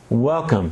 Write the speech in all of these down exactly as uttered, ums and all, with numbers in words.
Welcome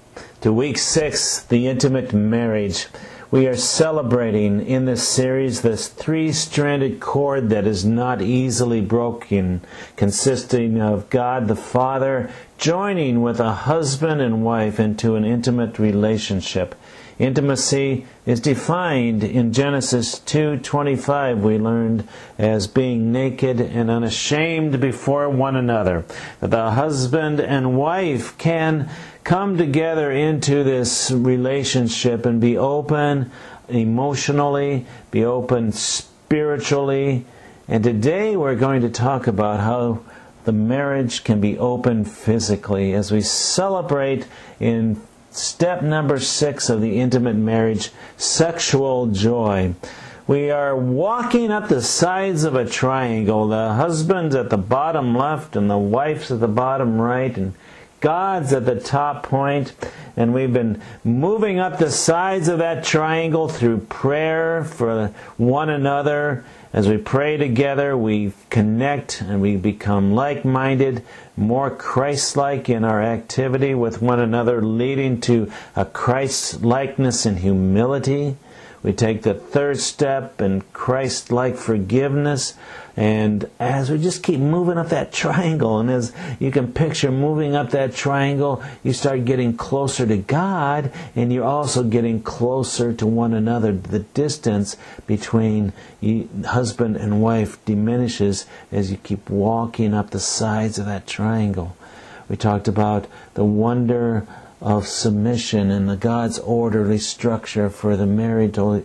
to week six, the intimate marriage. We are celebrating in this series this three-stranded cord that is not easily broken, consisting of God the Father joining with a husband and wife into an intimate relationship. Intimacy is defined in Genesis two twenty-five, we learned, as being naked and unashamed before one another. That the husband and wife can come together into this relationship and be open emotionally, be open spiritually. And today we're going to talk about how the marriage can be open physically as we celebrate in step number six of the intimate marriage, sexual joy. We are walking up the sides of a triangle. The husband's at the bottom left and the wife's at the bottom right, and God's at the top point. And we've been moving up the sides of that triangle through prayer for one another. As we pray together, we connect and we become like-minded, more Christ-like in our activity with one another, leading to a Christ-likeness and humility. We take the third step in Christ-like forgiveness. And as we just keep moving up that triangle, and as you can picture moving up that triangle, you start getting closer to God, and you're also getting closer to one another. The distance between husband and wife diminishes as you keep walking up the sides of that triangle. We talked about the wonder of submission and the God's orderly structure for the marital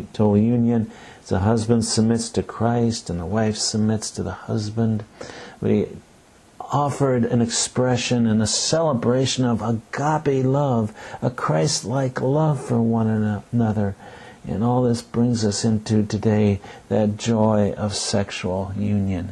union. The husband submits to Christ and the wife submits to the husband. We offered an expression and a celebration of agape love, a Christ-like love for one another. And all this brings us into today that joy of sexual union.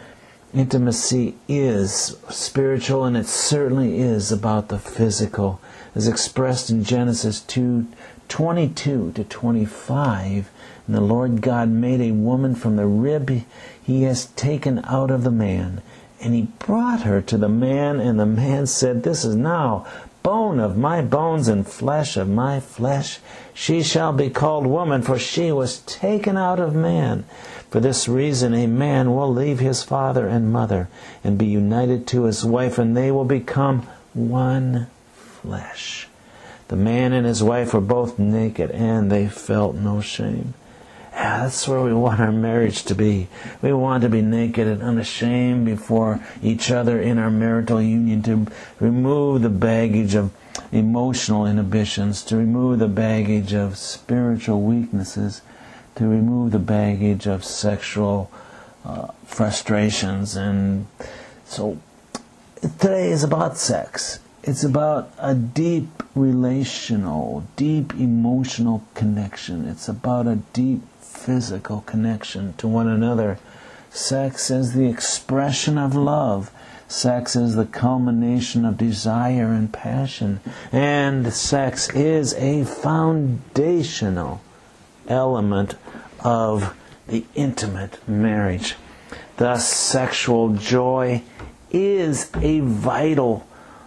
Intimacy is spiritual, and it certainly is about the physical, as expressed in Genesis two twenty-two to twenty-five. And the Lord God made a woman from the rib he has taken out of the man, and he brought her to the man, and the man said, "This is now bone of my bones and flesh of my flesh. She shall be called woman, for she was taken out of man. For this reason a man will leave his father and mother and be united to his wife, and they will become one flesh." The man and his wife were both naked, and they felt no shame. Yeah, that's where we want our marriage to be. We want to be naked and unashamed before each other in our marital union, to remove the baggage of emotional inhibitions, to remove the baggage of spiritual weaknesses, to remove the baggage of sexual uh, frustrations. And so today is about sex. It's about a deep relational, deep emotional connection. It's about a deep physical connection to one another. Sex is the expression of love. Sex is the culmination of desire and passion. And sex is a foundational element of the intimate marriage. Thus, sexual joy is a vital,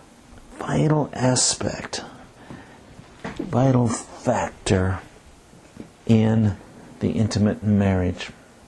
vital aspect, vital factor in the intimate marriage.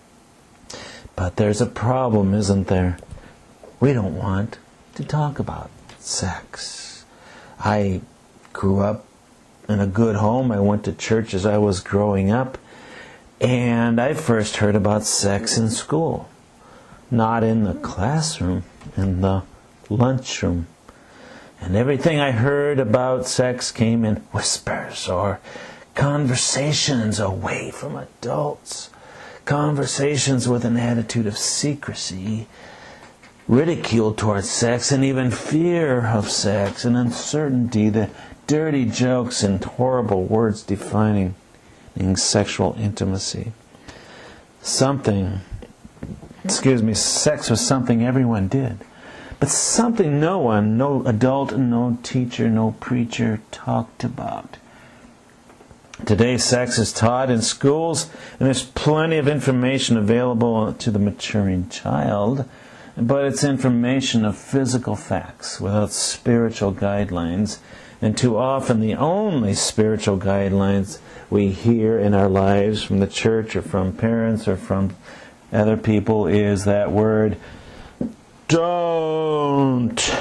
But there's a problem, isn't there? We don't want to talk about sex. I grew up in a good home. I went to church as I was growing up. And I first heard about sex in school. Not in the classroom, in the lunchroom. And everything I heard about sex came in whispers or conversations away from adults. Conversations with an attitude of secrecy, ridicule towards sex, and even fear of sex and uncertainty, the dirty jokes and horrible words defining sexual intimacy. Something, excuse me, sex was something everyone did, but something no one, no adult, no teacher, no preacher talked about. Today, sex is taught in schools, and there's plenty of information available to the maturing child. but it's information of physical facts without spiritual guidelines. And too often the only spiritual guidelines we hear in our lives from the church or from parents or from other people is that word, don't.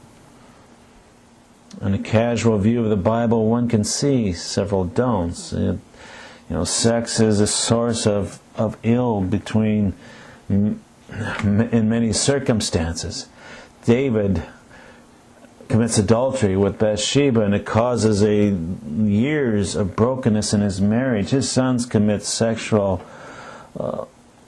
In a casual view of the Bible, one can see several don'ts. You know, sex is a source of, of ill between, in many circumstances. David commits adultery with Bathsheba, and it causes a years of brokenness in his marriage. His sons commit sexual uh,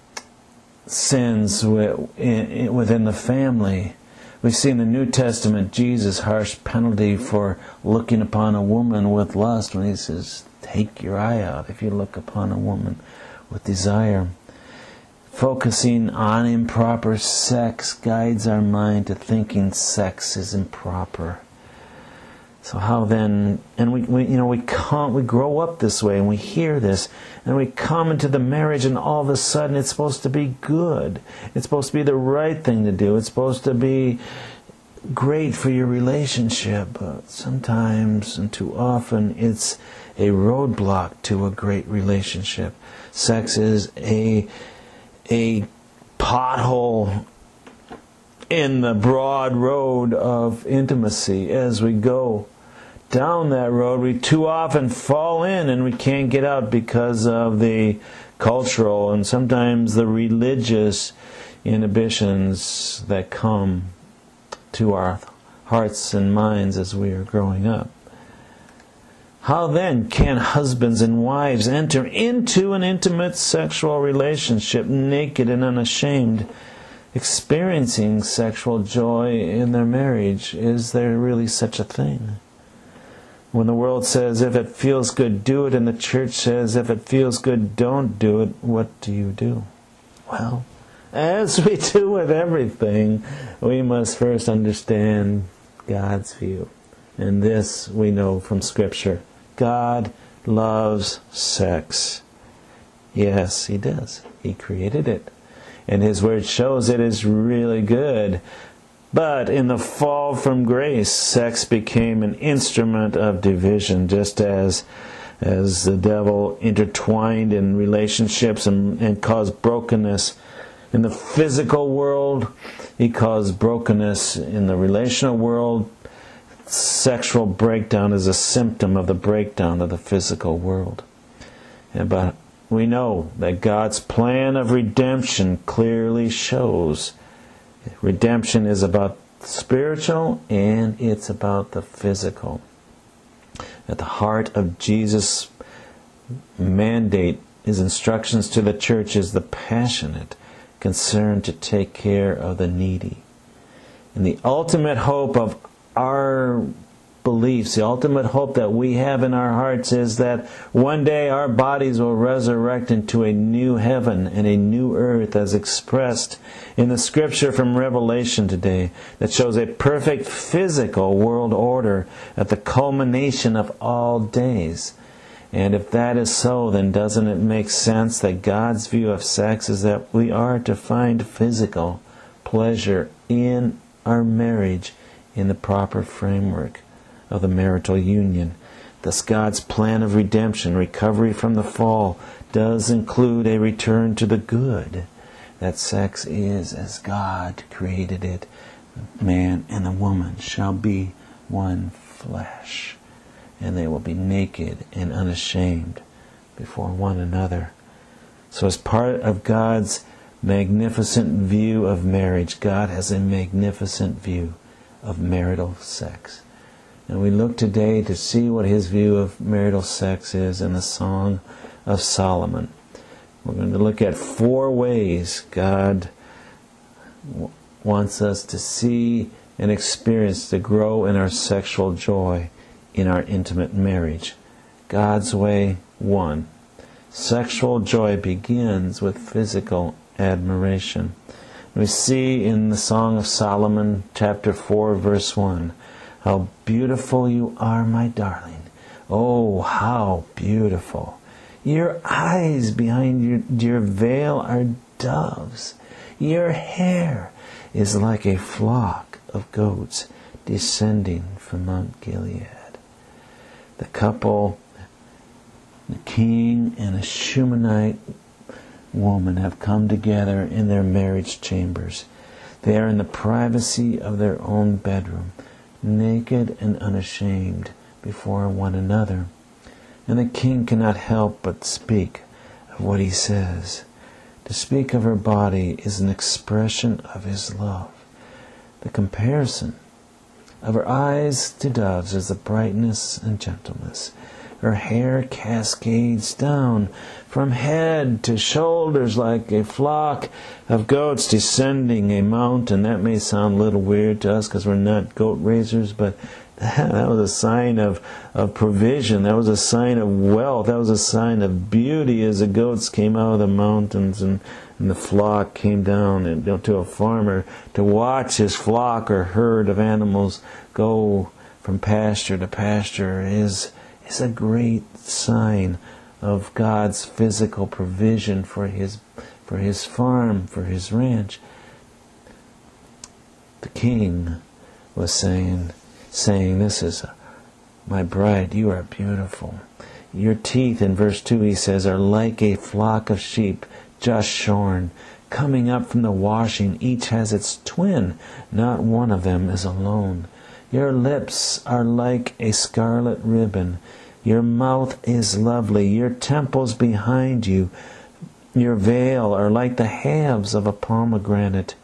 sins within the family. We see in the New Testament Jesus' harsh penalty for looking upon a woman with lust when he says, take your eye out if you look upon a woman with desire. Focusing on improper sex guides our mind to thinking sex is improper. So how then, and we, we you know, we come, we grow up this way and we hear this and we come into the marriage and all of a sudden it's supposed to be good. It's supposed to be the right thing to do. It's supposed to be great for your relationship. But sometimes and too often it's a roadblock to a great relationship. Sex is a, a pothole in the broad road of intimacy. As we go down that road, we too often fall in and we can't get out because of the cultural and sometimes the religious inhibitions that come to our hearts and minds as we are growing up. How then can husbands and wives enter into an intimate sexual relationship naked and unashamed, experiencing sexual joy in their marriage? Is there really such a thing? When the world says, if it feels good, do it, and the church says, if it feels good, don't do it, what do you do? Well, as we do with everything, we must first understand God's view. And this we know from Scripture. God loves sex. Yes, He does. He created it. And His Word shows it is really good. But in the fall from grace, sex became an instrument of division, just as as the devil intertwined in relationships and, and caused brokenness in the physical world. He caused brokenness in the relational world. Sexual breakdown is a symptom of the breakdown of the physical world. And but we know that God's plan of redemption clearly shows redemption is about spiritual and it's about the physical. At the heart of Jesus' mandate, His instructions to the church, is the passionate concern to take care of the needy. And the ultimate hope of our beliefs, the ultimate hope that we have in our hearts is that one day our bodies will resurrect into a new heaven and a new earth, as expressed in the Scripture from Revelation today, that shows a perfect physical world order at the culmination of all days. And if that is so, then doesn't it make sense that God's view of sex is that we are to find physical pleasure in our marriage in the proper framework of the marital union? Thus God's plan of redemption, recovery from the fall, does include a return to the good that sex is as God created it. Man and the woman shall be one flesh, and they will be naked and unashamed before one another. So as part of God's magnificent view of marriage, God has a magnificent view of marital sex. And we look today to see what His view of marital sex is in the Song of Solomon. We're going to look at four ways God w- wants us to see and experience to grow in our sexual joy in our intimate marriage. God's way, one. Sexual joy begins with physical admiration. We see in the Song of Solomon, chapter four, verse one, how beautiful you are, my darling. Oh, how beautiful. Your eyes behind your, your veil are doves. Your hair is like a flock of goats descending from Mount Gilead. The couple, the king and a Shunammite woman, have come together in their marriage chambers. They are in the privacy of their own bedroom, naked and unashamed before one another. And the king cannot help but speak of what he says. To speak of her body is an expression of his love. The comparison of her eyes to doves is the brightness and gentleness. Her hair cascades down from head to shoulders like a flock of goats descending a mountain. That may sound a little weird to us because we're not goat raisers, but that was a sign of, of provision. That was a sign of wealth. That was a sign of beauty as the goats came out of the mountains and, and the flock came down and, you know, to a farmer to watch his flock or herd of animals go from pasture to pasture is, is a great sign of God's physical provision for his, for his farm, for his ranch. The king was saying, saying, this is my bride, you are beautiful. Your teeth, in verse two he says, are like a flock of sheep just shorn, coming up from the washing. Each has its twin, not one of them is alone. Your lips are like a scarlet ribbon. Your mouth is lovely. Your temples behind you, your veil, are like the halves of a pomegranate.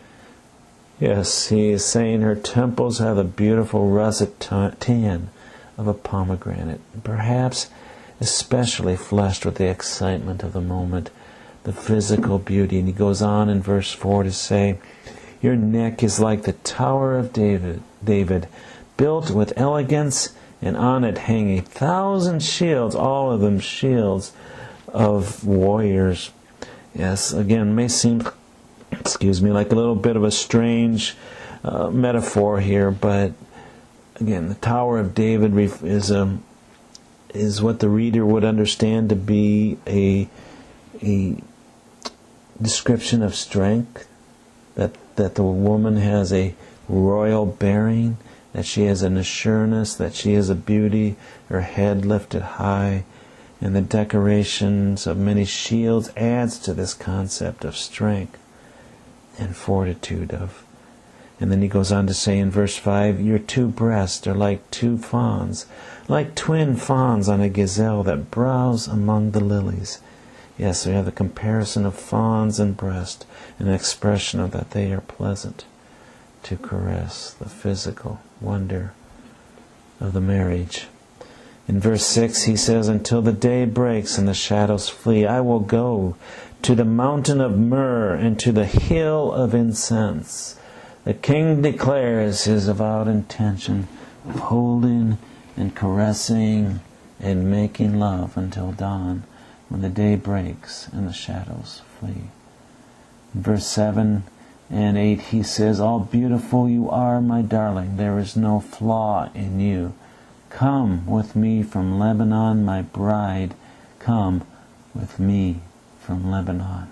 Yes, he is saying her temples have the beautiful russet tan of a pomegranate, perhaps especially flushed with the excitement of the moment, the physical beauty. And he goes on in verse four to say, your neck is like the Tower of David, David, built with elegance, and on it hang a thousand shields, all of them shields of warriors. Yes, again, may seem, excuse me, like a little bit of a strange uh, metaphor here, but again, the Tower of David is a is what the reader would understand to be a a description of strength, that that the woman has a royal bearing, that she has an assurance, that she is a beauty, her head lifted high, and the decorations of many shields adds to this concept of strength and fortitude of. And then he goes on to say in verse five, your two breasts are like two fawns, like twin fawns on a gazelle that browse among the lilies. Yes, we have the comparison of fawns and breast, an expression of that they are pleasant to caress, the physical wonder of the marriage. In verse six he says, until the day breaks and the shadows flee, I will go to the mountain of myrrh and to the hill of incense. The king declares his avowed intention of holding and caressing and making love until dawn, when the day breaks and the shadows flee. In verse seven and eight he says, all beautiful you are, my darling, there is no flaw in you. Come with me from Lebanon, my bride, come with me from Lebanon.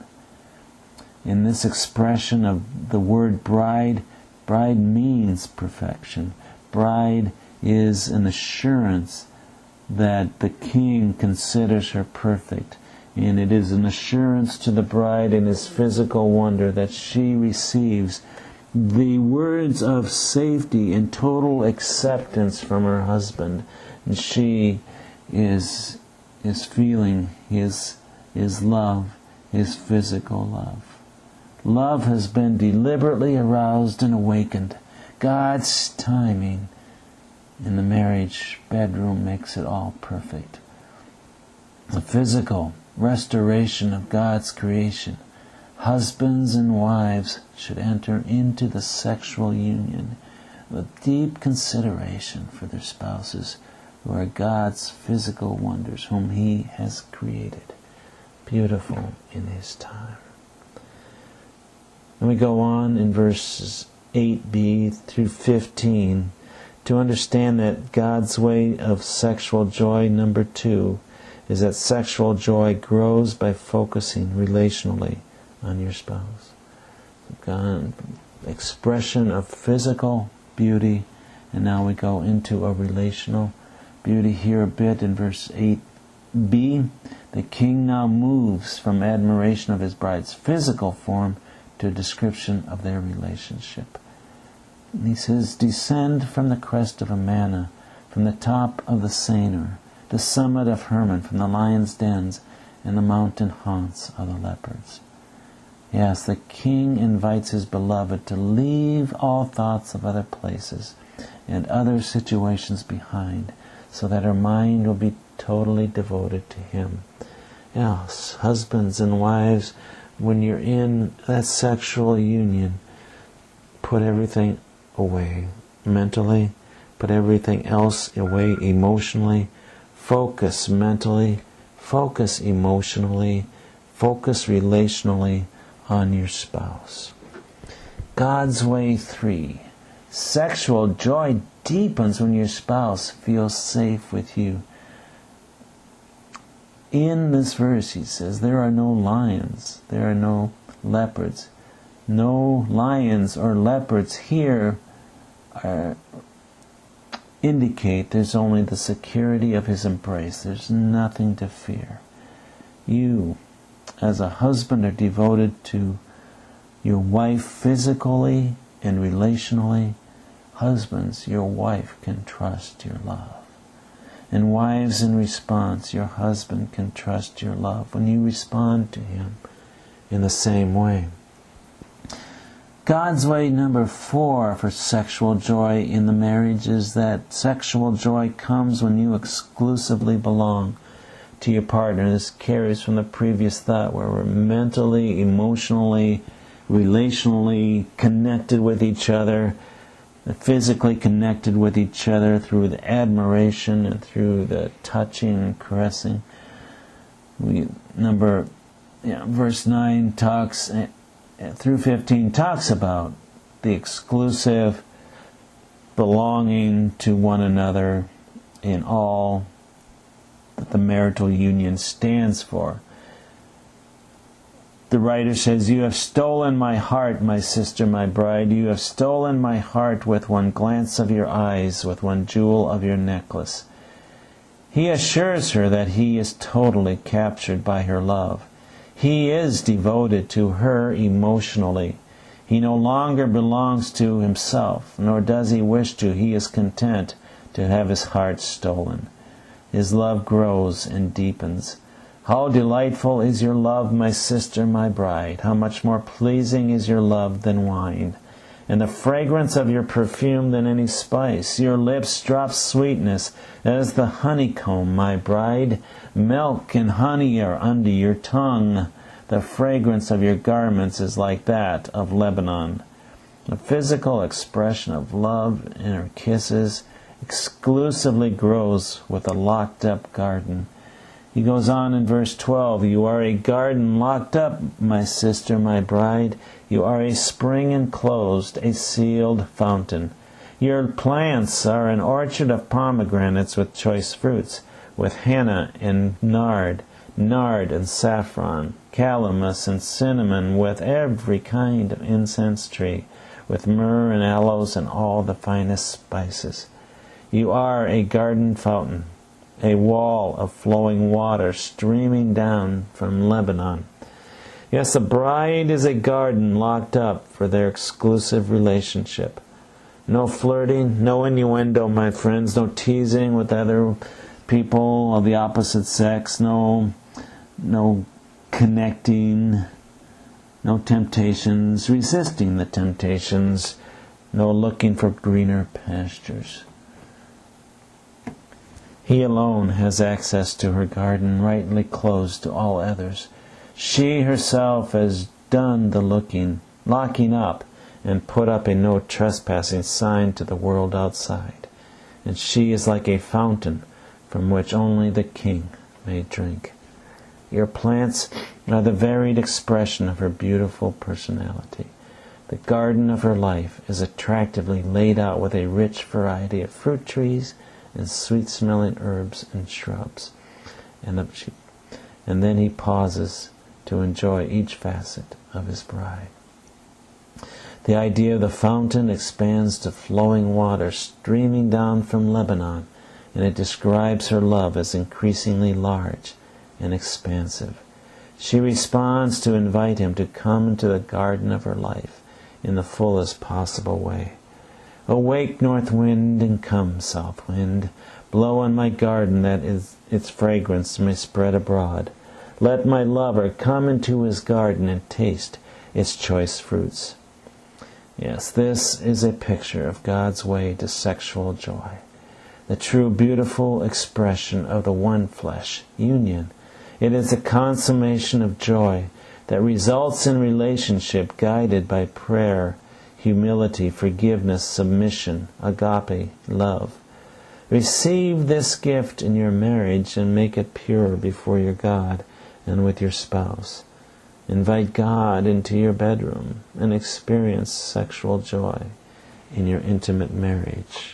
In this expression of the word bride, bride means perfection. Bride is an assurance that the king considers her perfect. And it is an assurance to the bride in his physical wonder that she receives the words of safety and total acceptance from her husband. And she is, is feeling his, his love, his physical love. Love has been deliberately aroused and awakened. God's timing in the marriage bedroom makes it all perfect. The physical restoration of God's creation. Husbands and wives should enter into the sexual union with deep consideration for their spouses, who are God's physical wonders, whom He has created, beautiful in His time. And we go on in verses eight b through fifteen to understand that God's way of sexual joy, number two, is that sexual joy grows by focusing relationally on your spouse. God, expression of physical beauty, and now we go into a relational beauty here a bit in verse eight b. The king now moves from admiration of his bride's physical form to a description of their relationship. And he says, descend from the crest of Amana, from the top of the Senir, the summit of Hermon, from the lion's dens and the mountain haunts of the leopards. Yes, the king invites his beloved to leave all thoughts of other places and other situations behind, so that her mind will be totally devoted to him. Yes, husbands and wives, when you're in that sexual union, put everything away mentally, put everything else away emotionally, focus mentally, focus emotionally, focus relationally on your spouse. God's way three. Sexual joy deepens when your spouse feels safe with you. In this verse, he says, there are no lions, there are no leopards. No lions or leopards here are, indicate there's only the security of his embrace. There's nothing to fear. You, as a husband, are devoted to your wife physically and relationally. Husbands, your wife can trust your love. And wives, in response, your husband can trust your love when you respond to him in the same way. God's way number four for sexual joy in the marriage is that sexual joy comes when you exclusively belong to your partner. This carries from the previous thought where we're mentally, emotionally, relationally connected with each other, physically connected with each other through the admiration and through the touching and caressing. We number yeah, verse nine talks uh, through fifteen talks about the exclusive belonging to one another in all that the marital union stands for. The writer says, you have stolen my heart, my sister, my bride. You have stolen my heart with one glance of your eyes, with one jewel of your necklace. He assures her that he is totally captured by her love. He is devoted to her emotionally. He no longer belongs to himself, nor does he wish to. He is content to have his heart stolen. His love grows and deepens. How delightful is your love, my sister, my bride. How much more pleasing is your love than wine, and the fragrance of your perfume than any spice. Your lips drop sweetness as the honeycomb, my bride. Milk and honey are under your tongue. The fragrance of your garments is like that of Lebanon. The physical expression of love in her kisses exclusively grows with a locked-up garden. He goes on in verse twelve, you are a garden locked up, my sister, my bride. You are a spring enclosed, a sealed fountain. Your plants are an orchard of pomegranates with choice fruits, with henna and nard, nard and saffron, calamus and cinnamon, with every kind of incense tree, with myrrh and aloes and all the finest spices. You are a garden fountain, a wall of flowing water streaming down from Lebanon. Yes, a bride is a garden locked up for their exclusive relationship. No flirting, no innuendo, my friends, no teasing with other people of the opposite sex, no, no connecting, no temptations, resisting the temptations, no looking for greener pastures. He alone has access to her garden, rightly closed to all others. She herself has done the looking, locking up, and put up a no trespassing sign to the world outside. And she is like a fountain from which only the king may drink. Your plants are the varied expression of her beautiful personality. The garden of her life is attractively laid out with a rich variety of fruit trees and sweet-smelling herbs and shrubs. And, the, and then he pauses to enjoy each facet of his bride. The idea of the fountain expands to flowing water streaming down from Lebanon, and it describes her love as increasingly large and expansive. She responds to invite him to come into the garden of her life in the fullest possible way. Awake, north wind, and come, south wind. Blow on my garden that is its fragrance may spread abroad. Let my lover come into his garden and taste its choice fruits. Yes, this is a picture of God's way to sexual joy, the true beautiful expression of the one flesh union. It is a consummation of joy that results in relationship guided by prayer, humility, forgiveness, submission, agape, love. Receive this gift in your marriage and make it pure before your God and with your spouse. Invite God into your bedroom and experience sexual joy in your intimate marriage.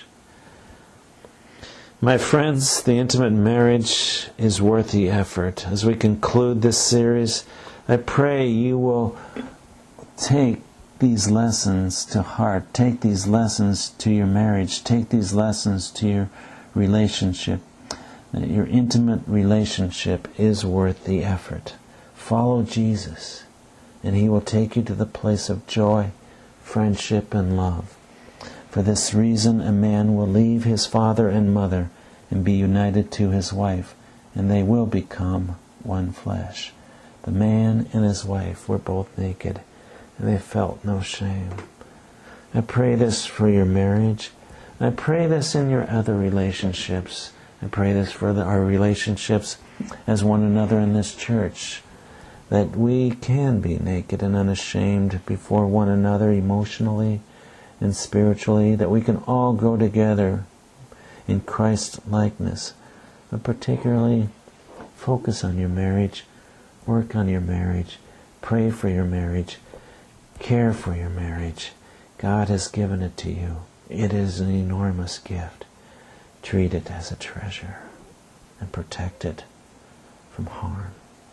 My friends, the intimate marriage is worth the effort. As we conclude this series, I pray you will take these lessons to heart. Take these lessons to your marriage. Take these lessons to your relationship. That your intimate relationship is worth the effort. Follow Jesus, and He will take you to the place of joy, friendship, and love. For this reason, a man will leave his father and mother and be united to his wife, and they will become one flesh. The man and his wife were both naked, and they felt no shame. I pray this for your marriage. I pray this in your other relationships. I pray this for the, our relationships as one another in this church, that we can be naked and unashamed before one another emotionally and spiritually, that we can all grow together in Christ's likeness. But particularly, focus on your marriage, work on your marriage, pray for your marriage, care for your marriage. God has given it to you. It is an enormous gift. Treat it as a treasure and protect it from harm.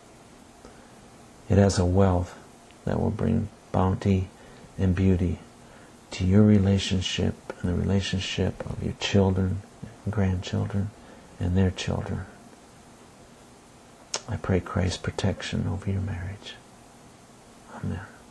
It has a wealth that will bring bounty and beauty to your relationship and the relationship of your children and grandchildren and their children. I pray Christ's protection over your marriage. Amen.